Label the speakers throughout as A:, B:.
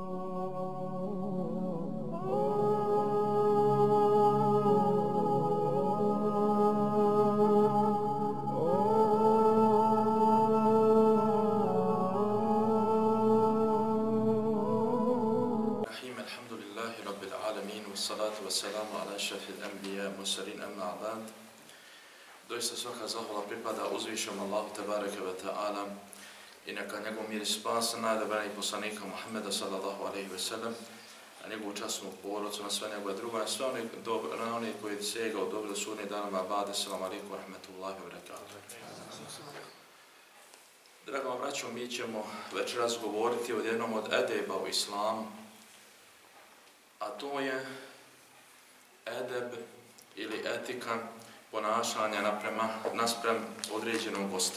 A: Alhamdulillahi Rabbil Alamin, wassalatu wassalamu ala šafil anbiya mursalin amma ba'd. Doista svaka zahvala pripada uzvišenom Allahu tebareke ve ta'ala i neka njegov mir i spas najodabranijeg poslanika Muhammeda sallallahu alejhi ve sellem, na njegovu časnu porodcu, na sve njegove druge, na sve one koji sjega od dobro sudnjeg dana ba'de. Assalamu alaikum wa rahmatullahi wa barakatuh. Drago braćo, mi ćemo večeras govoriti o jednom od edeba u islamu, a to je edeb ili etika ponašanja naspram određenog gosta.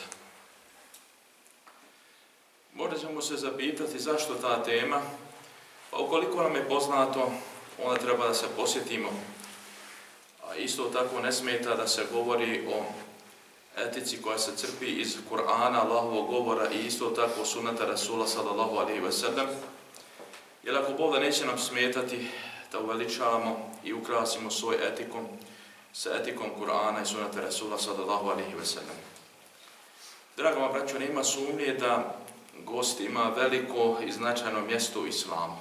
A: Možda ćemo se zapitati zašto ta tema, pa ukoliko nam je poznato, onda treba da se posjetimo. A isto tako ne smeta da se govori o etici koja se crpi iz Kur'ana, Allahovog govora i isto tako sunneta Rasula sallallahu alejhi ve sellem. Jer ako Bog da neće nam smetati da uveličavamo i ukrasimo svoj etikom sa etikom Kur'ana i sunneta Rasula sallallahu alejhi ve sellem. Drago vam braćo, nema sumnje da gost ima veliko i značajno mjesto u islamu.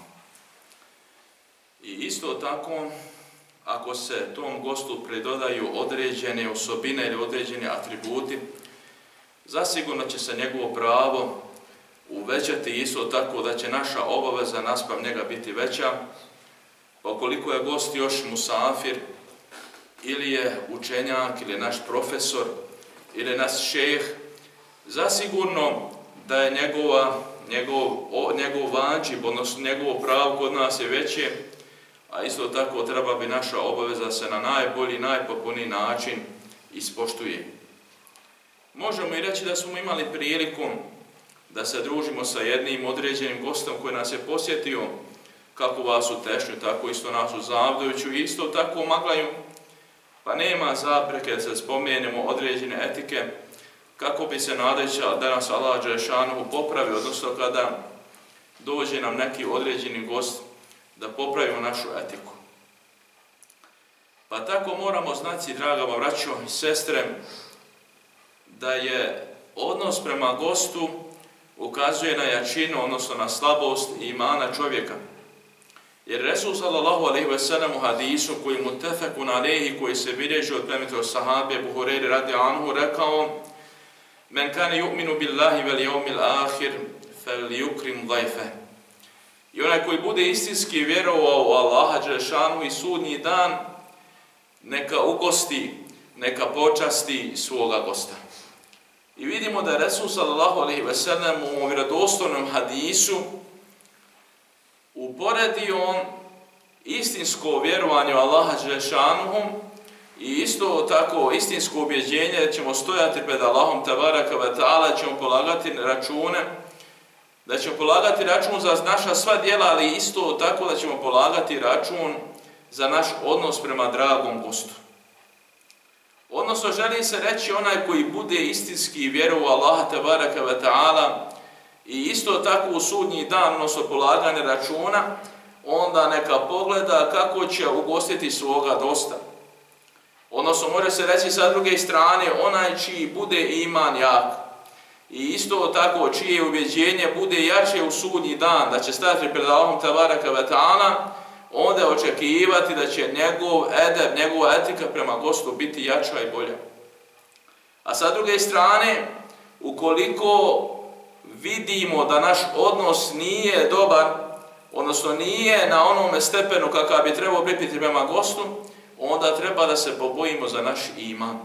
A: I isto tako, ako se tom gostu pridodaju određene osobine ili određeni atributi, zasigurno će se njegovo pravo uvećati, isto tako da će naša obaveza naspram njega biti veća. Pa ukoliko je gost još musafir, ili je učenjak, ili je naš profesor, ili je naš šejh, zasigurno da je njegov vađib, odnosno njegovo pravo kod nas je veće, a isto tako treba bi naša obaveza se na najbolji, najpotpuniji način ispoštuje. Možemo i reći da smo imali priliku da se družimo sa jednim određenim gostom koji nas je posjetio, kako vas u Tešnju, tako isto nas u Zavdoviću, i isto tako u Maglaju, pa nema zapreke da se spomenemo određene etike, kako bi se nadajući da nas Allah dželešanohu popravi, odnosno kada dođe nam neki određeni gost, da popravimo našu etiku. Pa tako moramo znati, draga braćo i sestre, da je odnos prema gostu ukazuje na jačinu, odnosno na slabost imana čovjeka. Jer Resul sallallahu alejhi ve sellem u hadisu koji mutefekun alejhi, koji se bilježi od plemenitog sahabe Ebu Hurajre radijallahu anhu, rekao: Men kane yu'minu billahi vel yawmil ahir falyukrim dayfe. I onaj koji bude istinski vjerovao u Allaha dželešanu i sudnji dan, neka ugosti, neka počasti svoga gosta. I vidimo da je Resul sallallahu alejhi ve sellem u vjerodostojnom hadisu uporedio istinsko vjerovanje u Allaha dželešanuhu i isto tako istinsko ubjeđenje da ćemo stojati pred Allahom tebareke ve ta'ala, da ćemo polagati račune, da ćemo polagati račun za naša sva djela, ali isto tako da ćemo polagati račun za naš odnos prema dragom gostu. Odnosno, želi se reći onaj koji bude istinski vjerovao Allaha tebareke ve ta'ala i isto tako u sudnji dan, odnosno polaganje računa, onda neka pogleda kako će ugostiti svoga gosta. Odnosno, može se reći sa druge strane, onaj čiji bude iman jak i isto tako čije ubjeđenje bude jače u sudnji dan, da će stati pred Allahom tebareke ve ta'ala, onda očekivati da će njegov edeb, njegova etika prema gostu biti jača i bolja. A sa druge strane, ukoliko vidimo da naš odnos nije dobar, odnosno nije na onome stepenu kakav bi trebao biti prema gostu, onda treba da se pobojimo za naš iman.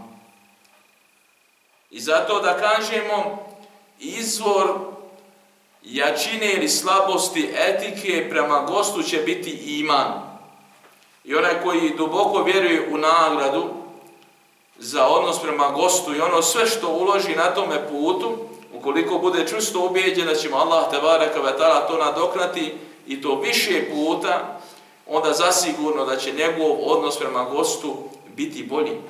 A: I zato da kažemo, izvor jačine ili slabosti etike prema gostu će biti iman. I onaj koji duboko vjeruje u nagradu za odnos prema gostu i ono sve što uloži na tome putu, ukoliko bude čvrsto ubijeđen da ćemo Allah tebareke ve ta'ala to nadoknati i to više puta, onda zasigurno da će njegov odnos prema gostu biti bolji.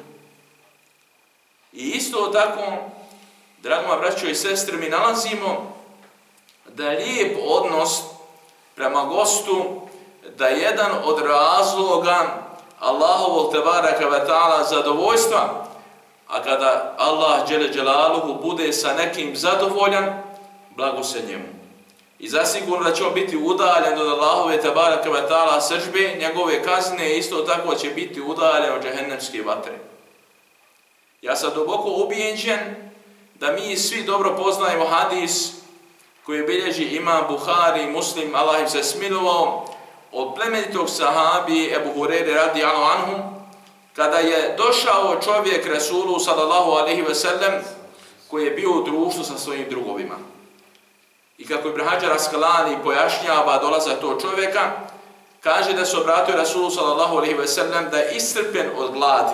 A: I isto tako, drago braćo i sestre, mi nalazimo da je lijep odnos prema gostu da jedan od razloga Allahovog tebaraka ve ta'ala zadovoljstva, a kada Allah dželle dželaluhu bude sa nekim zadovoljan, blago se njemu. I zasigurno da će on biti udaljen od Allahove tebaraka ve ta'ala srdžbe, njegove kazne isto tako će biti udaljen od džehennemske vatre. Ja sam duboko ubijeđen da mi svi dobro poznajemo hadis koji bilježi imam Buhari i Muslim, Allah im se smilovao, od plemenitog sahabi Ebu Hureyre radijallahu anhu, kada je došao čovjek Resulu sallallahu alejhi ve sellem koji je bio u društvu sa svojim drugovima. I kako Ibn Hadžar Askalani pojašnjava dolazak tog čovjeka, kaže da se obratio Resulu sallallahu alejhi ve sellem da je iscrpljen od gladi.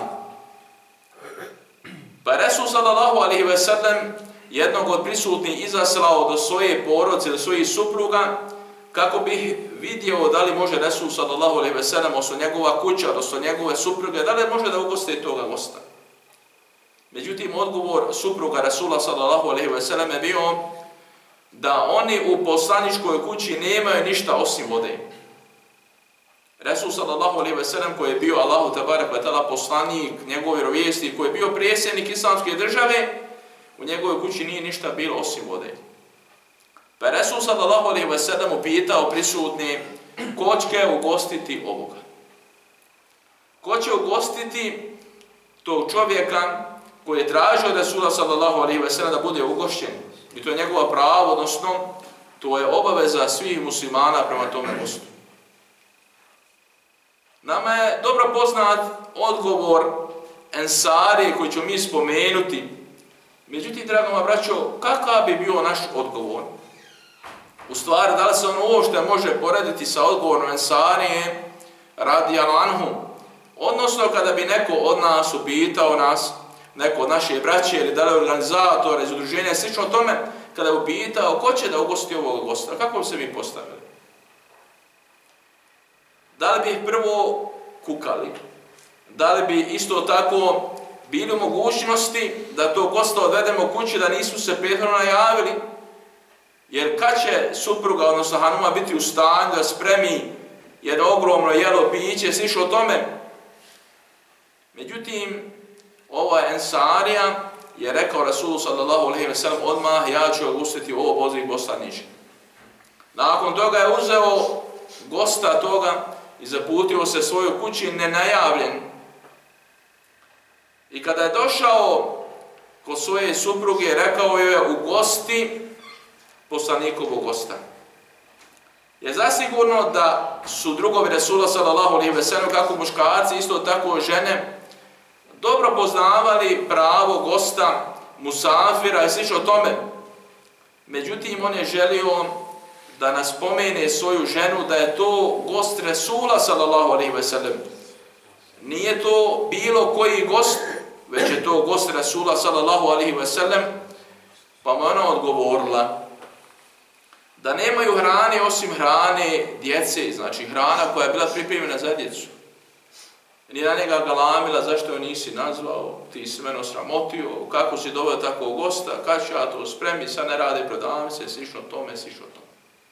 A: Pa je Resul sallallahu alejhi ve sellem jednog od prisutnih izaslao do svoje porodice, do svojih supruga, kako bi vidio da li može Resul sallallahu alejhi ve sellem, odnosno njegova kuća, odnosno njegove supruge, da li može da ugoste toga gosta. Međutim, odgovor supruga Resula sallallahu alejhi ve sellem je bio da oni u poslaničkoj kući nemaju ništa osim vode. Resul sallallahu alejhi ve sellem, koji je bio Allahu tebarek ve ta'ala poslanik, njegov vjerovjesnik, koji je bio predsjednik islamske države, u njegovoj kući nije ništa bilo osim vode. Pa je Resul sallallahu alejhi ve sellem upitao prisutne ko će ugostiti ovoga. Ko će ugostiti tog čovjeka koji je tražio od Resula sallallahu alejhi ve sellem da bude ugošćen. I to je njegova pravo, odnosno to je obaveza svih muslimana prema tome gostu. Nama je dobro poznat odgovor Ensari koji ću mi spomenuti. Međutim, drago moja braćo, kakav bi bio naš odgovor? U stvari, da li se on uopšte može porediti sa odgovorom Ensarije radijallahu anhu? Odnosno, kada bi neko od nas upitao nas, neko od naše braće ili da li organizatora iz udruženja, slično tome, kada bi upitao ko će da ugosti ovog gosta, kako bi se mi postavili? Da li bi ih prvo kukali? Da li bi isto tako bili u mogućnosti da to gosta odvedemo kući, da nisu se prethodno najavili? Jer kad će supruga, odnosno hanuma, biti u stanju da spremi jedno ogromno jelo, piće, slično o tome? Međutim, ova Ensarija je rekao Rasulu sallallahu alejhi ve sellem odmah, ja ću ugostiti ovo poziv poslaniče. Nakon toga je uzeo gosta toga i zaputio se svojoj kući nenajavljen. I kada je došao kod svoje supruge, rekao joj je ugosti poslanikovog gosta. Je zasigurno da su drugovi Resula sallallahu alejhi ve sellem, kako muškarci, isto tako žene, dobro poznavali pravo gosta, musafira i slično tome. Međutim, on je želio da nas spomene svoju ženu da je to gost Resula sallallahu alejhi ve sellem. Nije to bilo koji gost, već je to gost Resula sallallahu alejhi ve sellem, pa mu ona odgovorila da nemaju hrane osim hrane djece, znači hrana koja je bila pripremljena za djecu. Nije na njega galamila, zašto joj nisi nazvao, ti si mene osramotio, kako si doveo takvog gosta, kad ću ja to spremi, sad ne rade prodavnice, slično tome, slično tome.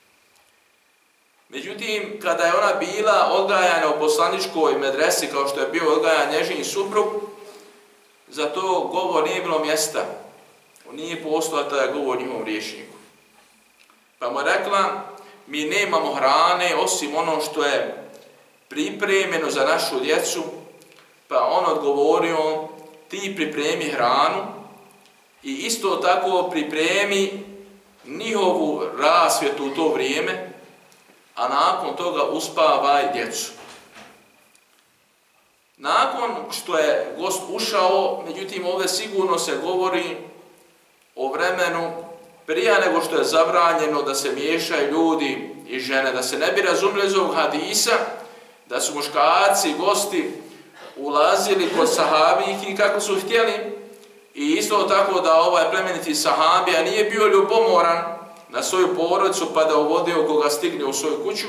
A: Međutim, kada je ona bila odgajana u poslaničkoj medresi, kao što je bio odgajan nježin suprug, za to govor nije bilo mjesta. Nije postojao taj govor njihovom rječniku. Pa mu rekla, mi nemamo hrane osim ono što je pripremljeno za našu djecu, pa on odgovorio, ti pripremi hranu i isto tako pripremi njihovu rasvjetu u to vrijeme, a nakon toga uspavaj djecu. Nakon što je gost ušao, međutim ovdje sigurno se govori o vremenu prije nego što je zabranjeno da se miješaju ljudi i žene, da se ne bi razumjeli iz ovog hadisa, da su muškarci, gosti ulazili kod sahabijki kako su htjeli i isto tako da ovaj plemeniti sahabija nije bio ljubomoran na svoju porodicu pa da uvodio koga stigne u svoju kuću.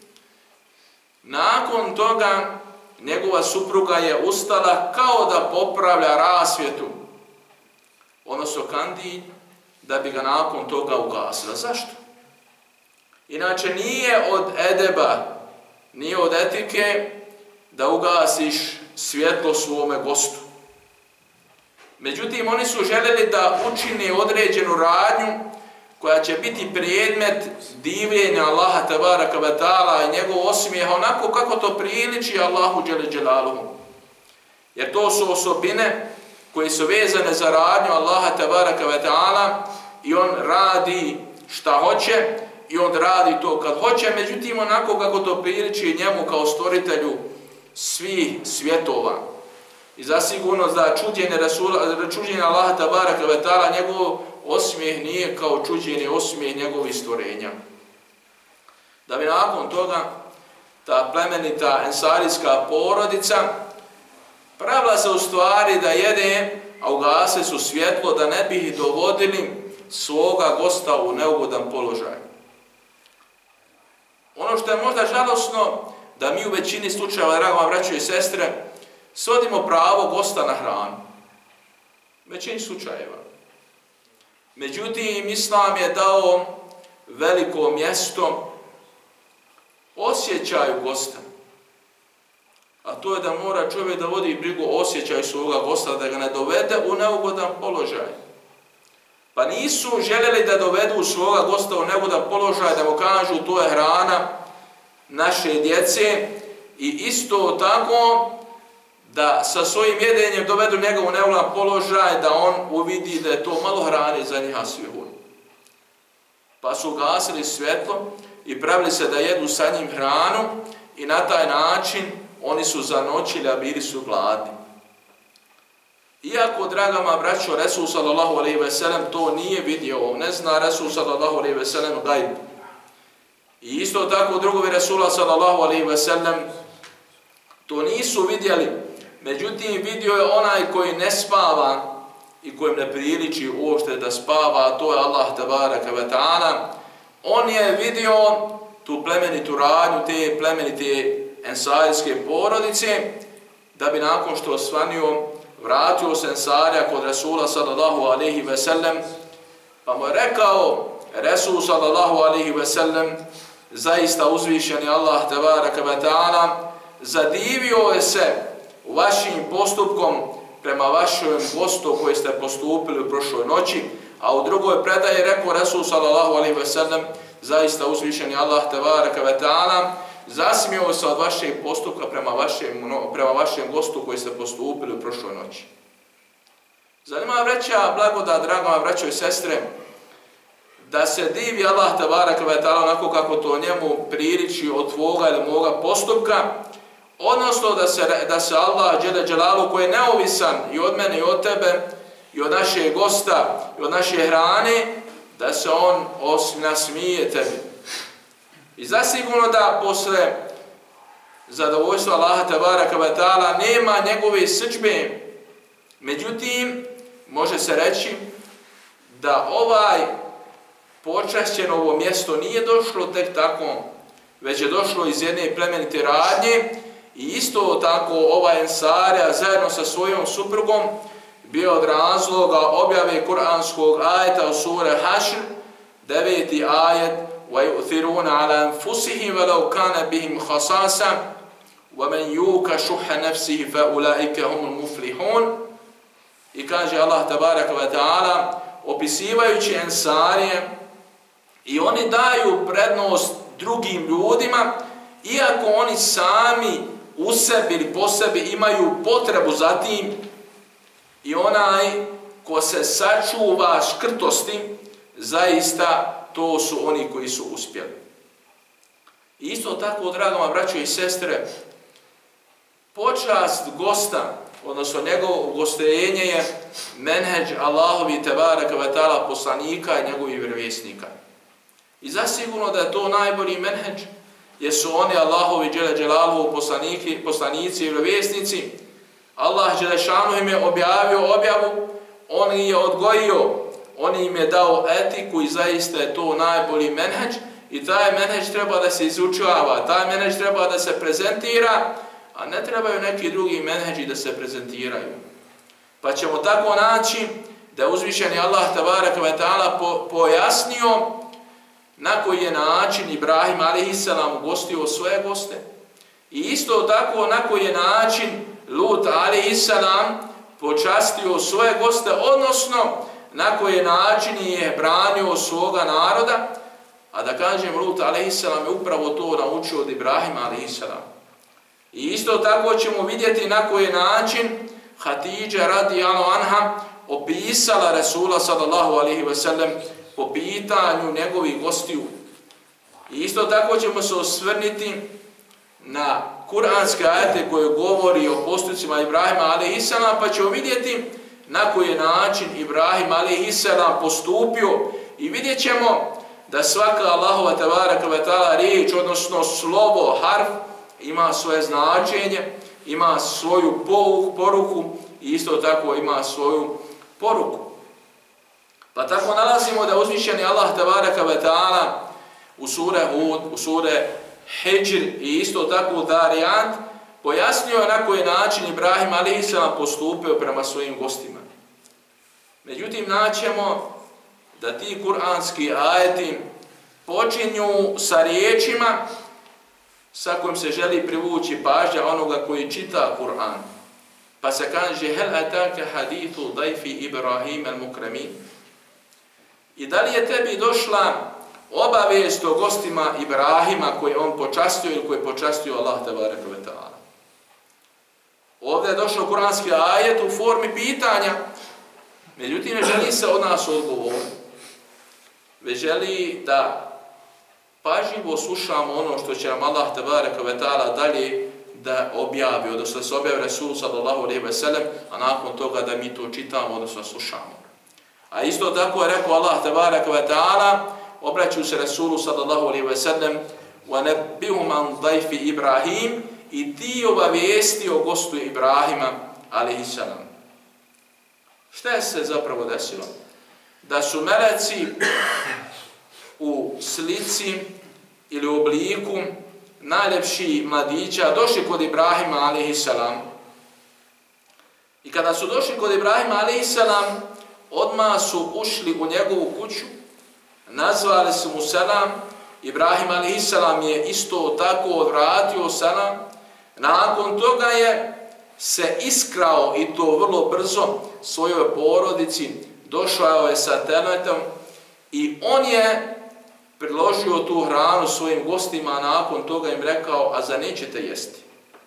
A: Nakon toga njegova supruga je ustala kao da popravlja rasvjetu, odnosno kandil, da bi ga nakon toga ugasila. Zašto? Inače, nije od edeba, nije od etike da ugasiš svjetlo svome gostu. Međutim, oni su željeli da učine određenu radnju koja će biti predmet divljenja Allaha tebaraka ve ta'ala i njegov osmijeha onako kako to priliči Allahu dželle dželaluhu. Jer to su osobine koje su vezane za radnju Allaha tebaraka ve ta'ala i on radi šta hoće i on radi to kad hoće, međutim onako kako to priliči njemu kao stvoritelju svih svjetova. I zasigurno da čuđenje Allaha tebaraka ve ta'ala, njegov osmijeh nije kao čuđenje osmijeh njegovih stvorenja. Da bi nakon toga ta plemenita ensarijska porodica pravila se u stvari da jede, a ugase su svjetlo da ne bi ih dovodili svoga gosta u neugodan položaj. Ono što je možda žalosno, da mi u većini slučajeva, draga braćo i sestre, svodimo pravo gosta na hranu. U većini slučajeva. Međutim, Islam je dao veliko mjesto osjećaju gosta. A to je da mora čovjek da vodi brigu o osjećaju svoga gosta, da ga ne dovede u neugodan položaj. Pa nisu željeli da dovedu svoga gosta u neugodan položaj, da mu kažu to je hrana naše djece i isto tako da sa svojim jedenjem dovedu njega u neugodan položaj, da on uvidi da je to malo hrane za njih asvihun. Pa su gasili svjetlo i pravili se da jedu sa njim hranu i na taj način oni su zanoćili, a bili su gladni. Iako, dragama braćo, Resul sallallahu alejhi ve sellem to nije vidio, ne zna Resul sallallahu alejhi ve sellem gajb. I isto tako drugovi Resula sallallahu alejhi ve sellem to nisu vidjeli. Međutim, vidio je onaj koji ne spava i kojem ne priliči uopšte da spava, a to je Allah tebaraka ve ta'ala. On je vidio tu plemenitu radnju, te plemenite ensarijske porodice, da bi nakon što osvanio, vratio se Ensarija kod Resula sallallahu alejhi ve sellem, pa mu je rekao Resul sallallahu alejhi ve sellem, zaista uzvišeni Allah tebaraka ve ta'ala, zadivio je se vašim postupkom prema vašem gostu koji ste postupili u prošloj noći, a u drugoj predaji rekao Resul sallallahu alejhi ve sellem, zaista uzvišeni Allah tebaraka ve ta'ala, zasmio se od vašeg postupka prema vašem gostu koji ste postupili u prošloj noći. Zanima vreća blagodat, draga braćo i sestre, da se divi Allah tebaraka ve ta'ala onako kako to njemu priliči od tvoga ili moga postupka, odnosno da se Allah dželle dželaluhu koji je neovisan i od mene i od tebe i od našeg gosta i od naše hrane, da se on nasmije tebi. I zasigurno da posle zadovoljstva Allaha tebaraka ve ta'ala nema njegove srdžbe. Međutim, može se reći da počašćeno ovo mjesto nije došlo tek tako, već je došlo iz jedne plemenite radnje i isto tako ova Ensarija zajedno sa svojom suprugom bio od razloga objave kuranskog ajeta u sure Hašr, 9. ajet, وَيُؤْثِرُونَ عَلَى أَنفُسِهِمْ وَلَوْ كَانَ بِهِمْ خَصَاصَةٌ وَمَنْ يُوقَ شُحَّ نَفْسِهِ فَأُولَئِكَ هُمُ الْمُفْلِحُونَ. I kaže Allah tebaraka ve ta'ala, opisivajući Ensarije, i oni daju prednost drugim ljudima, iako oni sami u sebi ili po sebi imaju potrebu za tim, i onaj ko se sačuva škrtosti, zaista to su oni koji su uspjeli. I isto tako, dragama braćo i sestre, počast gosta, odnosno njegovo ugostitenje je menheđ Allahovi tebaraka ve ta'ala poslanika i njegovih vjerovjesnika. I zasigurno da je to najbolji menheđ, jer su oni Allahovi dželle dželaluhu poslanici i vjerovjesnici. Allah dželešanu im je objavio objavu, on ih je odgojio, on im je dao etiku i zaista je to najbolji menheđ i taj menheđ treba da se izučava, taj menheđ treba da se prezentira, a ne trebaju neki drugi menheđi da se prezentiraju. Pa ćemo tako naći da je uzvišeni Allah tebaraka ve ta'ala pojasnio na koji je način Ibrahim a.s. ugostio svoje goste. I isto tako na koji je način Lut a.s. počastio svoje goste, odnosno na koji način je branio svoga naroda, a da kažem Lut a.s. je upravo to naučio od Ibrahima a.s. I isto tako ćemo vidjeti na koji način Hatidža radijallahu anha opisala Resula sallallahu alejhi ve sellem po pitanju njegovih gostiju. I isto tako ćemo se osvrniti na kuranske ajete koje govori o postupcima Ibrahima a.s. pa ćemo vidjeti na koji način Ibrahim a.s. postupio i vidjet ćemo da svaka Allahova tebaraka ve taala riječ, odnosno slovo, harf, ima svoje značenje, ima svoju poruku i isto tako ima svoju poruku. Pa tako nalazimo da uzvišeni Allah tebaraka ve taala u sure Hud, u sure Hidžr i isto tako Darijat pojasnio na koji način Ibrahim a.s. postupio prema svojim gostima. Međutim, naćemo da ti kuranski ajeti počinju sa riječima sa kojim se želi privući pažnja onoga koji čita Kur'an. Pa se kaže hel ataka hadithu dajfi Ibrahim al-Mukramin. I da li je tebi došla obavijest o gostima Ibrahima koje on počastio ili koje počastio Allah tebareke ve taala? Ovdje je došao kuranski ajet u formi pitanja, međutim ne želi se od nas odgovor, već želi da pažljivo slušamo ono što će nam Allah tebareke ve taala dalje da objavi, odnosno da se objavi Resul sallallahu alejhi ve sellem, a nakon toga da mi to čitamo, odnosno slušamo. A isto tako je rekao Allah tebareke ve taala, obraćaju se Resulu sallallahu alejhi ve sellem, wa nabbihum an dajfi Ibrahim, i ti obavijesti o gostu Ibrahima alejhi selam. Šta je se zapravo desilo? Da su meleci u slici ili u obliku najljepših mladića došli kod Ibrahima a.s. I kada su došli kod Ibrahima a.s. odmah su ušli u njegovu kuću, nazvali su mu selam, Ibrahim a.s. je isto tako odvratio selam, nakon toga je se iskrao i to vrlo brzo svojoj porodici, došao je sa teletom i on je priložio tu hranu svojim gostima, a nakon toga im rekao, a za nećete jesti.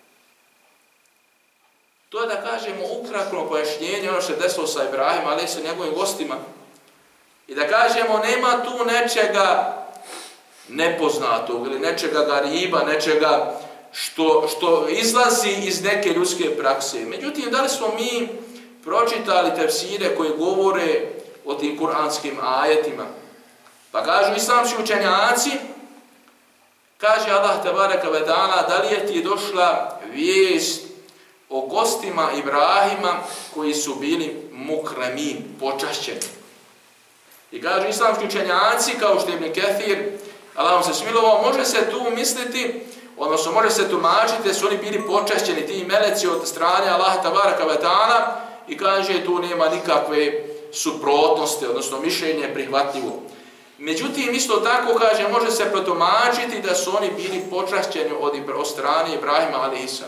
A: To je da kažemo ukratko pojašnjenje ono što je desilo sa Ibrahim, ali i sa njegovim gostima. I da kažemo nema tu nečega nepoznatog ili nečega gariba, nečega što izlazi iz neke ljudske prakse. Međutim, da li smo mi pročitali tefsire koji govore o tim kuranskim ajetima? Pa kažu islamski učenjaci, kaže Allah tebareke ve taala, da li je ti došla vijest o gostima Ibrahima koji su bili mukramin, počašćeni. I kažu islamski učenjaci, kao što je Ibn Kathir, Allah vam se smilovao, može se tu misliti, odnosno može se tumačiti da su oni bili počašćeni, ti meleci od strane Allah tebareke ve taala, i kaže tu nema nikakve suprotnosti, odnosno mišljenje je prihvatljivo. Međutim, isto tako kaže, može se protumačiti da su oni bili počašćeni od strane Ibrahima a.s.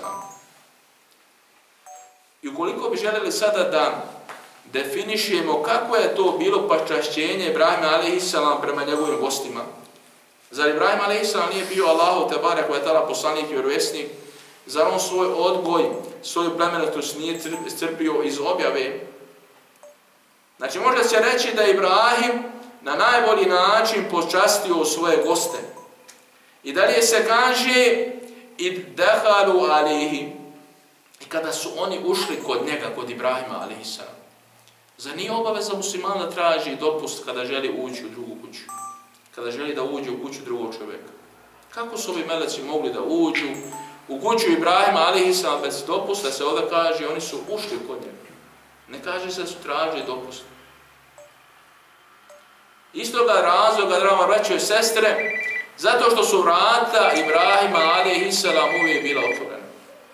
A: I ukoliko bi željeli sada da definišemo kako je to bilo počašćenje Ibrahima a.s. prema njegovim gostima. Zar Ibrahim a.s. nije bio Allahu tebareke ve taala poslanik i vjerovjesnik? Zar on svoj odgoj, svoju plemenitost nije crpio iz objave? Znači, može se reći da Ibrahim na najbolji način počastio svoje goste. I dalje se kaže id dehalu alihi, i kada su oni ušli kod njega, kod Ibrahima a.s. Zar nije obaveza muslimana da traži dopust kada želi ući u drugu kuću? Kada želi da uđe u kuću drugog čovjeka? Kako su ovi meleci mogli da uđu u kuću Ibrahima a.s. bez dopusta? Se ovdje kaže, oni su ušli kod njega. Ne kaže se da su tražili dopust. Istoga razloga, drama braćo i sestre, zato što su vrata Ibrahima a.s. uvijek bila otvorena.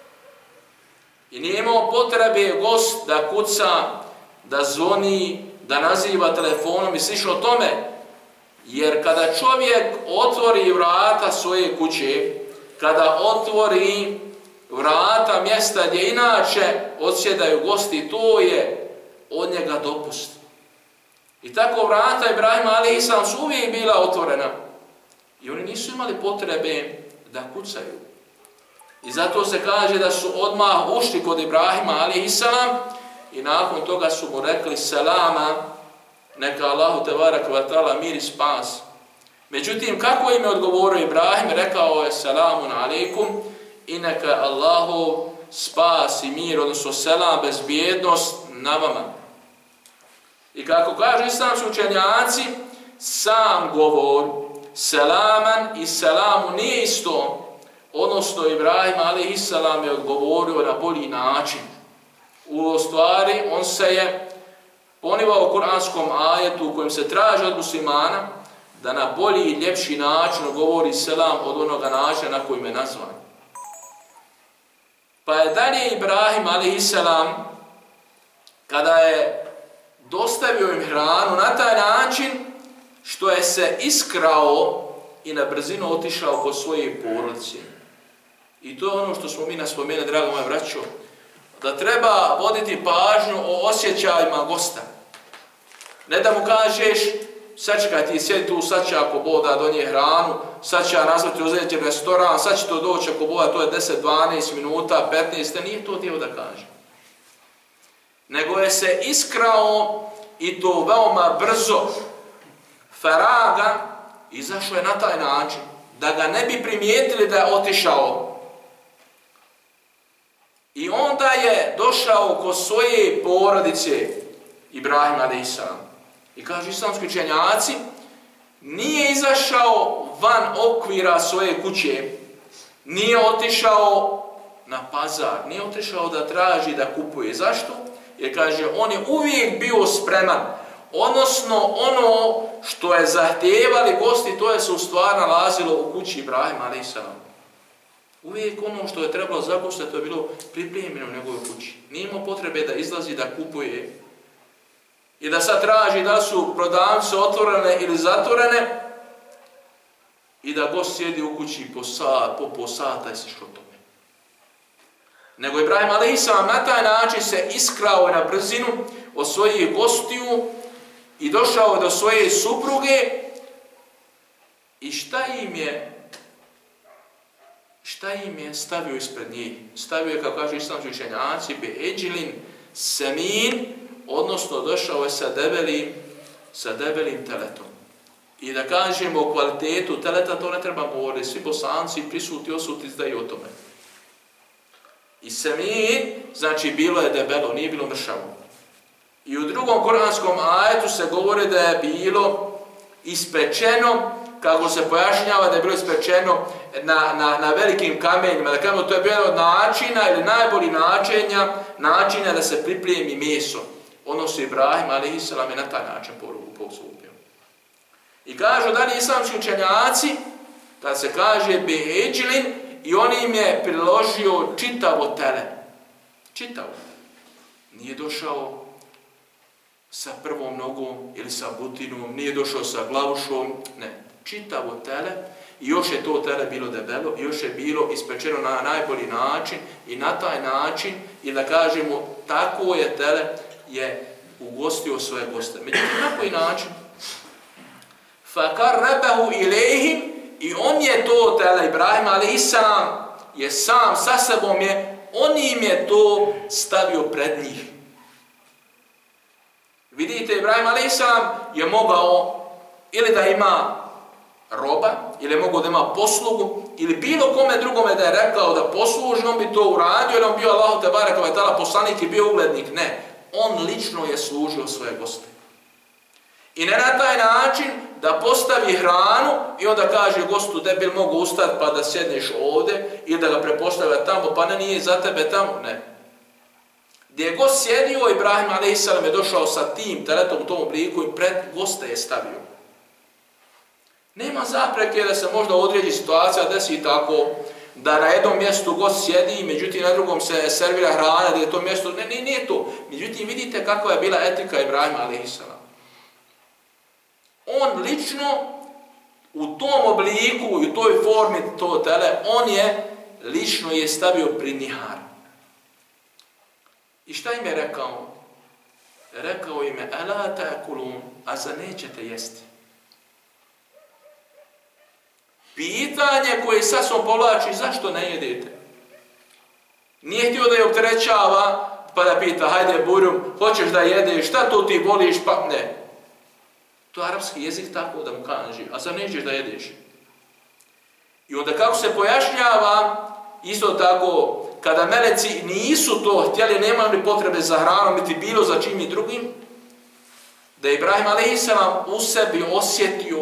A: I nije imao potrebe gost da kuca, da zvoni, da naziva telefonom i slično tome, Jer kada čovjek otvori vrata svoje kuće, kada otvori vrata mjesta gdje inače odsjedaju gosti, to je od njega dopust. I tako vrata Ibrahima a.s. su uvijek bila otvorena. I oni nisu imali potrebe da kucaju. I zato se kaže da su odmah ušli kod Ibrahima a.s. i nakon toga su mu rekli selama, neka Allahu tebaraka ve ta'ala mir i spas. Međutim, kako im je odgovorio Ibrahim, rekao je selamun alejkum i neka Allahu spas i mir, odnosno selam, bezbjednost na vama. I kako kažu islamski učenjaci, sam govor selaman i selamu nije isto, odnosno Ibrahim a.s. je odgovorio na bolji način. U stvari, on se je ponivao u kuranskom ajetu u kojem se traži od muslimana da na bolji i ljepši način govori selam od onoga načina na kojim je nazvan. Pa je dalje Ibrahim a.s. kada je dostavio im hranu na taj način što je se iskrao i na brzinu otišao kod svoje porodice. I to je ono što smo mi naspomenuli, drago moje braćo, da treba voditi pažnju o osjećajima gosta. Ne da mu kažeš, sačekaj ti sjedi tu, sad će ako Boda donije hranu, sad će ja nazvati uzeti restoran, sad će to doći ako Boda, to je 10, 12 minuta, 15, nije to htio da kaže. Nego je se iskrao i to veoma brzo. Faraga izašao je na taj način da ga ne bi primijetili da je otišao. I onda je došao kod svoje porodice Ibrahim a.s. I kažu islamski učenjaci, nije izašao van okvira svoje kuće, nije otišao na pazar, nije otišao da traži, da kupuje. Zašto? Jer kaže, on je uvijek bio spreman. Odnosno, ono što je zahtijevali gosti, to je se u stvari nalazilo u kući Ibrahima a.s. Uvijek ono što je trebalo za goste, to je bilo pripremljeno u njegovoj kući. Nije imao potrebe da izlazi, da kupuje i da sad traži da su prodavnice otvorene ili zatvorene i da gost sjedi u kući po sata i slično tome. Nego Ibrahim a.s. na taj način se iskrao na brzinu od svojih gostiju i došao do svoje supruge i šta im je stavio ispred njih? Stavio je, kako kaže islamski učenjaci, be'eđilin semin, odnosno došao je sa debelim teletom. I da kažemo o kvalitetu teleta, to ne treba govoriti, svi bosanci prisuti osuti znaju o tome. I semin, znači bilo je debelo, nije bilo mršavo. I u drugom kuranskom ajetu se govori da je bilo ispečeno, kako se pojašnjava da je bilo ispečeno na velikim kamenjima. Da kažemo, to je bilo od načina ili najbolji načina da se pripremi meso. Odnosno Ibrahim a.s. je na taj način postupio. I kažu dalje islamski učenjaci, kada se kaže be'eđilin, i on im je priložio čitavo tele. Čitavo. Nije došao sa prvom nogom ili sa butinom, nije došao sa glavušom, ne. Čitavo tele i još je to tele bilo debelo i još je bilo ispečeno na najbolji način i na taj način, i da kažemo, tako je tele je ugostio svoje goste. Međutim, na koji način? فَقَرَّبَهُ إِلَيْهِمْ i on je to tele, Ibrahim a.s. je sam sa sebom on im je to stavio pred njih. Vidite, Ibrahim a.s. je mogao ili da ima roba, ili je mogao da ima poslugu, ili bilo kome drugome da je rekao da posluži, on bi to uradio, jer on bio Allahu tebareka ve ta'ala poslanik i bio uglednik. Ne, on lično je služio svoje goste. I ne na taj način da postavi hranu i onda kaže gostu, debil, mogu ustati pa da sjedneš ovdje, ili da ga prepostavlja tamo, pa ne, nije za tebe tamo, ne. Gdje je gost sjedio, Ibrahim a.s. je došao sa tim teletom u tom obliku i pred goste je stavio. Nema zapreke da se možda određi situacija desi tako da na jednom mjestu gost sjedi, međutim na drugom se servira hrana, da je to mjesto, ne, nije to. Međutim, vidite kakva je bila etika Ibrahima a.s. On lično u tom obliku i u toj formi to tele, on je lično je stavio pri nihar. I šta im je rekao? Rekao im je, ala ta'kulun, a za nećete jesti. Pitanje koje sa sobom povlači, zašto ne jedete? Nije htio da je opterećava, pa da pita, hajde burum, hoćeš da jedeš, šta to ti voliš, pa ne. To je arapski jezik tako da mu kaže, a za nećeš da jedeš. I onda kako se pojašnjava, isto tako, kada meleci nisu to htjeli, nemaju ni potrebe za hranom, niti bilo za čim i drugim, da je Ibrahim a.s. u sebi osjetio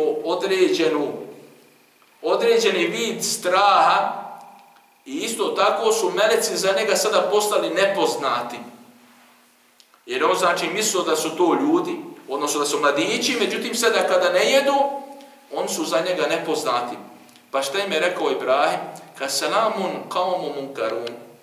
A: određeni vid straha i isto tako su meleci za njega sada postali nepoznati. Jer on znači mislio da su to ljudi, odnosno da su mladići, međutim sada kada ne jedu, oni su za njega nepoznati. Pa šta im je rekao Ibrahim? Ka salamun qawmun munkarun.